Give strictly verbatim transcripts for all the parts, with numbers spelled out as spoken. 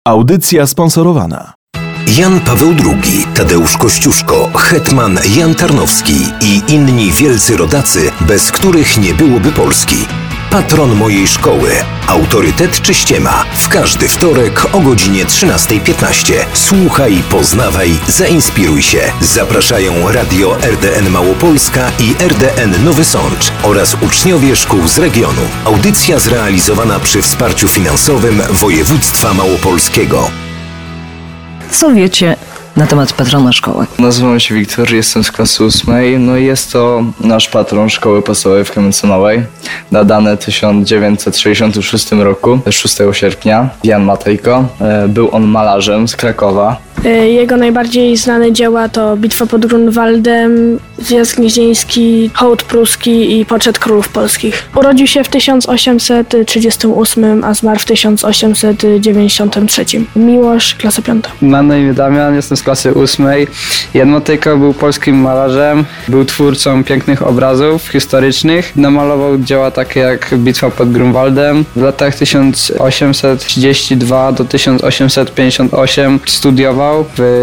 Audycja sponsorowana. Jan Paweł drugi, Tadeusz Kościuszko, hetman Jan Tarnowski i inni wielcy rodacy, bez których nie byłoby Polski. Patron mojej szkoły. Autorytet czy ściema? W każdy wtorek o godzinie trzynasta piętnaście. Słuchaj, poznawaj, zainspiruj się. Zapraszają Radio R D N Małopolska i R D N Nowy Sącz oraz uczniowie szkół z regionu. Audycja zrealizowana przy wsparciu finansowym województwa małopolskiego. Co wiecie na temat patrona szkoły? Nazywam się Wiktor, jestem z klasy ósmej, no i jest to nasz patron szkoły podstawowej w Kamieńce Małej, nadany w tysiąc dziewięćset sześćdziesiątym szóstym roku, szóstego sierpnia, Jan Matejko. Był on malarzem z Krakowa. Jego najbardziej znane dzieła to Bitwa pod Grunwaldem, Zjazd Gnieźnieński, Hołd Pruski i Poczet Królów Polskich. Urodził się w tysiąc osiemset trzydziestym ósmym, a zmarł w tysiąc osiemset dziewięćdziesiątym trzecim. Miłosz, klasa piąta. Mam na imię Damian, jestem z klasy ósmej. Jan Matejko był polskim malarzem, był twórcą pięknych obrazów historycznych. Namalował dzieła takie jak Bitwa pod Grunwaldem. W latach tysiąc osiemset trzydziestym drugim do tysiąc osiemset pięćdziesiątego ósmego studiował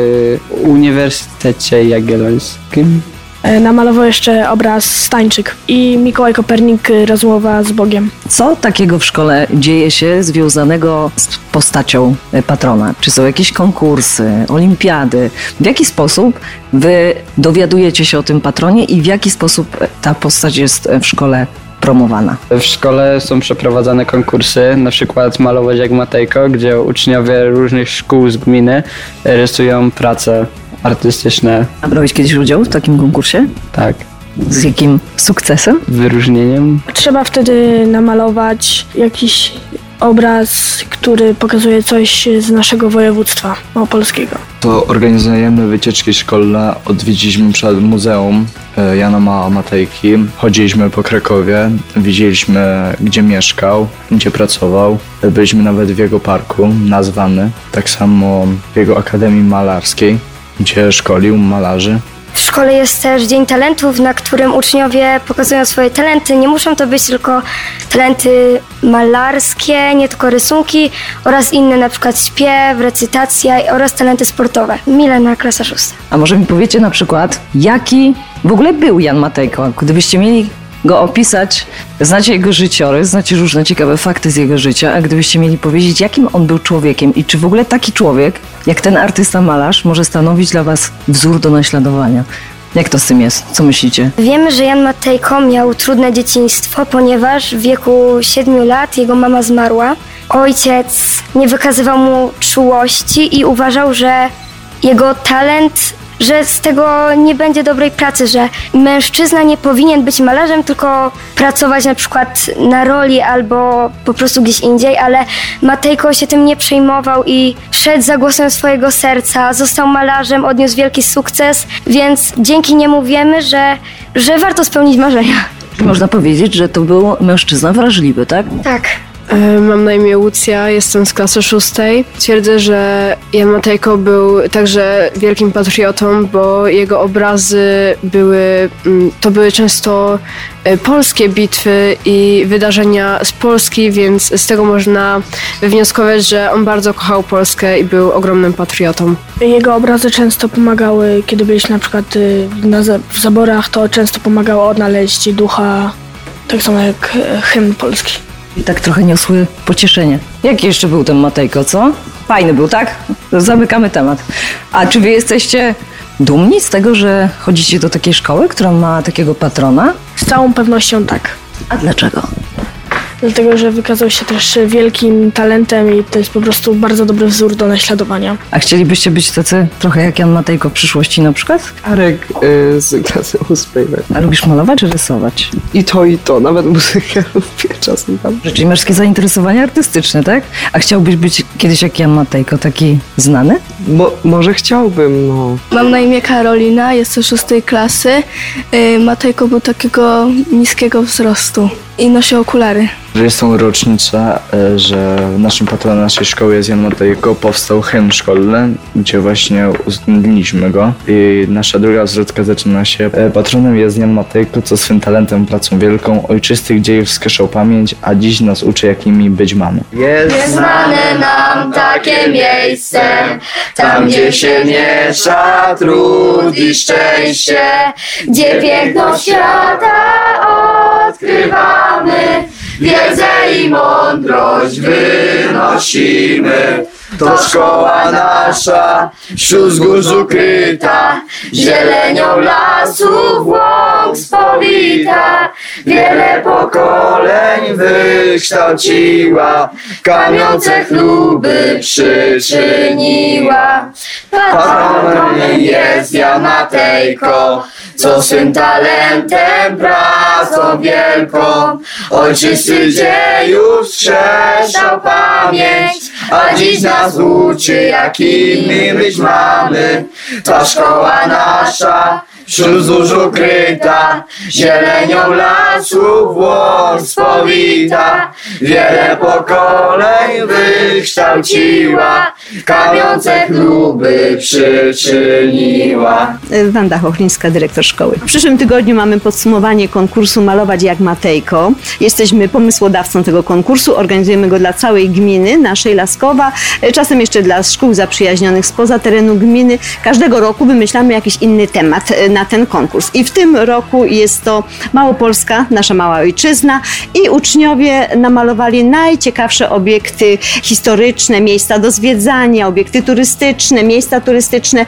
w Uniwersytecie Jagiellońskim. Namalował jeszcze obraz Stańczyk i Mikołaj Kopernik, Rozmowa z Bogiem. Co takiego w szkole dzieje się związanego z postacią patrona? Czy są jakieś konkursy, olimpiady? W jaki sposób wy dowiadujecie się o tym patronie i w jaki sposób ta postać jest w szkole promowana? W szkole są przeprowadzane konkursy, na przykład Malować jak Matejko, gdzie uczniowie różnych szkół z gminy rysują prace artystyczne. A brałeś kiedyś udział w takim konkursie? Tak. Z jakim sukcesem? Wyróżnieniem. Trzeba wtedy namalować jakiś obraz, który pokazuje coś z naszego województwa małopolskiego. To organizujemy wycieczki szkolne, odwiedziliśmy przed muzeum Jana Matejki, chodziliśmy po Krakowie, widzieliśmy gdzie mieszkał, gdzie pracował, byliśmy nawet w jego parku nazwany, tak samo w jego Akademii Malarskiej, gdzie szkolił malarzy. W szkole jest też Dzień Talentów, na którym uczniowie pokazują swoje talenty. Nie muszą to być tylko talenty malarskie, nie tylko rysunki oraz inne, na przykład śpiew, recytacja oraz talenty sportowe. Milena, klasa szósta. A może mi powiecie na przykład, jaki w ogóle był Jan Matejko? Gdybyście mieli go opisać, znacie jego życiorys, znacie różne ciekawe fakty z jego życia, a gdybyście mieli powiedzieć, jakim on był człowiekiem i czy w ogóle taki człowiek, jak ten artysta malarz, może stanowić dla was wzór do naśladowania. Jak to z tym jest? Co myślicie? Wiemy, że Jan Matejko miał trudne dzieciństwo, ponieważ w wieku siedmiu lat jego mama zmarła. Ojciec nie wykazywał mu czułości i uważał, że jego talent, że z tego nie będzie dobrej pracy, że mężczyzna nie powinien być malarzem, tylko pracować na przykład na roli albo po prostu gdzieś indziej, ale Matejko się tym nie przejmował i szedł za głosem swojego serca, został malarzem, odniósł wielki sukces, więc dzięki niemu wiemy, że, że warto spełnić marzenia. Można powiedzieć, że to był mężczyzna wrażliwy, tak? Tak. Mam na imię Łucja, jestem z klasy szóstej. Twierdzę, że Jan Matejko był także wielkim patriotą, bo jego obrazy były, to były często polskie bitwy i wydarzenia z Polski, więc z tego można wywnioskować, że on bardzo kochał Polskę i był ogromnym patriotą. Jego obrazy często pomagały, kiedy byliśmy na przykład na, w zaborach, to często pomagało odnaleźć ducha, tak samo jak hymn polski. I tak trochę niosły pocieszenie. Jaki jeszcze był ten Matejko, co? Fajny był, tak? Zamykamy temat. A czy wy jesteście dumni z tego, że chodzicie do takiej szkoły, która ma takiego patrona? Z całą pewnością tak. A dlaczego? Dlatego, że wykazał się też wielkim talentem i to jest po prostu bardzo dobry wzór do naśladowania. A chcielibyście być tacy trochę jak Jan Matejko w przyszłości na przykład? Arek y, z klasy ósmej. A lubisz malować czy rysować? I to, i to. Nawet muzykę lubię czasem tam. Czyli masz takie zainteresowania artystyczne, tak? A chciałbyś być kiedyś jak Jan Matejko, taki znany? Mo, może chciałbym, no. Mam na imię Karolina, jestem szóstej klasy. Yy, Matejko był takiego niskiego wzrostu i nosi okulary. Że jest tą rocznicę, e, że naszym patronem naszej szkoły jest Jan Matejko, powstał hymn szkolny, gdzie właśnie uwzględniliśmy go. I nasza druga zwrotka zaczyna się: e, patronem jest Jan Matejko, co swym talentem, pracą wielką, ojczystych dziejów wskrzeszał pamięć, a dziś nas uczy, jakimi być mamy. Jest znane nam takie miejsce, tam gdzie się miesza trud i szczęście, gdzie piękno świata odkrywamy, wiedzę i mądrość wynosimy. To szkoła nasza, wśród wzgórz ukryta, zielenią lasów łąk spowita. Wiele pokoleń wykształciła, kamiące chluby przyczyniła. Patronem jest Jan Matejko, co swym talentem, pracą wielką, ojczystych dziejów wskrzeszał pamięć, a dziś nas uczy, jakimi być mamy. Ta szkoła nasza, wśród zórz ukryta, zielenią lasów łąk spowita. Wiele pokoleń wykształciła, kamiące chluby przyczyniła. Wanda Chochlińska, dyrektor szkoły. W przyszłym tygodniu mamy podsumowanie konkursu Malować jak Matejko. Jesteśmy pomysłodawcą tego konkursu, organizujemy go dla całej gminy naszej Laskowa, czasem jeszcze dla szkół zaprzyjaźnionych spoza terenu gminy. Każdego roku wymyślamy jakiś inny temat na ten konkurs. I w tym roku jest to Małopolska, nasza mała ojczyzna, i uczniowie namalowali najciekawsze obiekty historyczne, miejsca do zwiedzania, obiekty turystyczne, miejsca turystyczne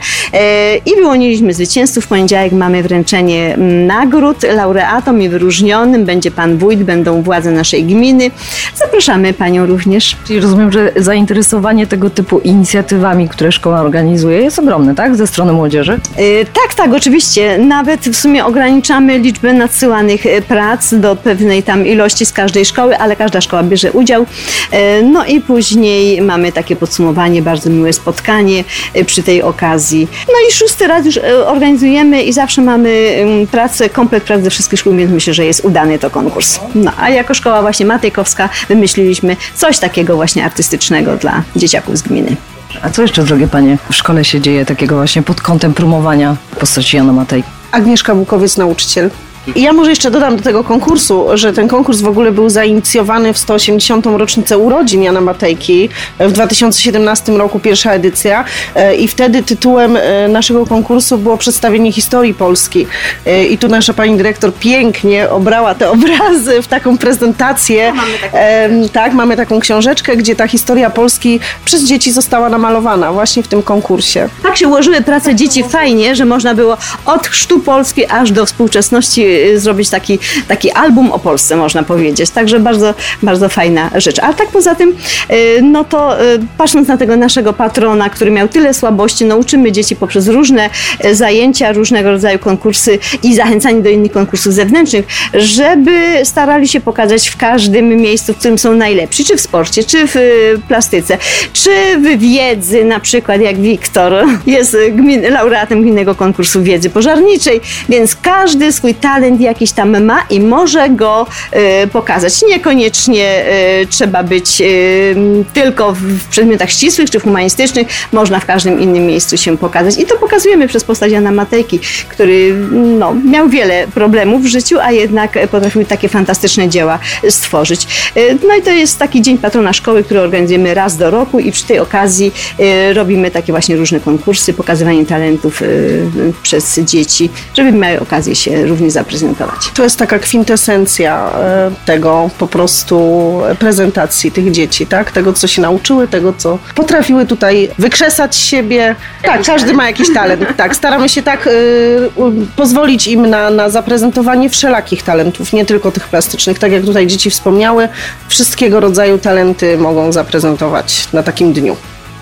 i wyłoniliśmy zwycięzców. W poniedziałek mamy wręczenie nagród laureatom i wyróżnionym. Będzie pan wójt, będą władze naszej gminy. Zapraszamy panią również. Czyli rozumiem, że zainteresowanie tego typu inicjatywami, które szkoła organizuje, jest ogromne, tak? Ze strony młodzieży? Yy, tak, tak, oczywiście. Nawet w sumie ograniczamy liczbę nadsyłanych prac do pewnej tam ilości z każdej szkoły, ale każda szkoła bierze udział. Yy, no i później mamy takie podsumowanie, bardzo miłe spotkanie yy, przy tej okazji. No i szósty raz już organizujemy i zawsze mamy yy, pracę, komplet prac ze wszystkich szkół, więc myślę, że jest udany to konkurs. No a jako szkoła właśnie matejkowska wymyśliliśmy coś takiego właśnie artystycznego dla dzieciaków z gminy. A co jeszcze, drogie panie, w szkole się dzieje takiego właśnie pod kątem promowania postaci Jana Matejki? Agnieszka Bukowiec, nauczyciel. I ja może jeszcze dodam do tego konkursu, że ten konkurs w ogóle był zainicjowany w sto osiemdziesiątą rocznicę urodzin Jana Matejki. W dwa tysiące siedemnastym roku pierwsza edycja i wtedy tytułem naszego konkursu było przedstawienie historii Polski. I tu nasza pani dyrektor pięknie obrała te obrazy w taką prezentację. Mamy taką. Tak, mamy taką książeczkę, gdzie ta historia Polski przez dzieci została namalowana właśnie w tym konkursie. Tak się ułożyły prace dzieci fajnie, że można było od chrztu Polski aż do współczesności zrobić taki, taki album o Polsce, można powiedzieć. Także bardzo, bardzo fajna rzecz. Ale tak poza tym, no to patrząc na tego naszego patrona, który miał tyle słabości, no uczymy dzieci poprzez różne zajęcia, różnego rodzaju konkursy i zachęcanie do innych konkursów zewnętrznych, żeby starali się pokazać w każdym miejscu, w którym są najlepsi, czy w sporcie, czy w plastyce, czy w wiedzy, na przykład jak Wiktor jest gmin, laureatem gminnego konkursu wiedzy pożarniczej, więc każdy swój talent jakiś tam ma i może go y, pokazać. Niekoniecznie y, trzeba być y, tylko w przedmiotach ścisłych czy humanistycznych, można w każdym innym miejscu się pokazać. I to pokazujemy przez postać Jana Matejki, który no, miał wiele problemów w życiu, a jednak potrafił takie fantastyczne dzieła stworzyć. Y, no i to jest taki dzień patrona szkoły, który organizujemy raz do roku i przy tej okazji y, robimy takie właśnie różne konkursy, pokazywanie talentów y, przez dzieci, żeby miały okazję się również zaprezentować. To jest taka kwintesencja tego po prostu prezentacji tych dzieci, tak? Tego, co się nauczyły, tego, co potrafiły tutaj wykrzesać z siebie. Tak, każdy ma jakiś talent. Tak, staramy się tak y, pozwolić im na, na zaprezentowanie wszelakich talentów, nie tylko tych plastycznych. Tak jak tutaj dzieci wspomniały, wszystkiego rodzaju talenty mogą zaprezentować na takim dniu.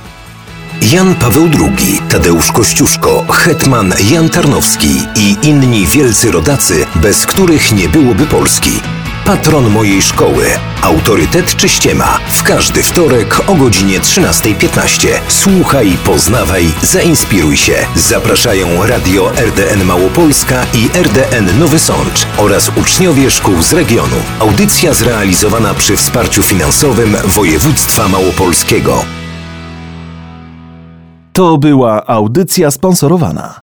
Jan Paweł drugi, Tadeusz Kościuszko, hetman Jan Tarnowski i inni wielcy rodacy, bez których nie byłoby Polski. Patron mojej szkoły. Autorytet czy ściema? W każdy wtorek o godzinie trzynasta piętnaście. Słuchaj, poznawaj, zainspiruj się. Zapraszają Radio R D N Małopolska i R D N Nowy Sącz oraz uczniowie szkół z regionu. Audycja zrealizowana przy wsparciu finansowym województwa małopolskiego. To była audycja sponsorowana.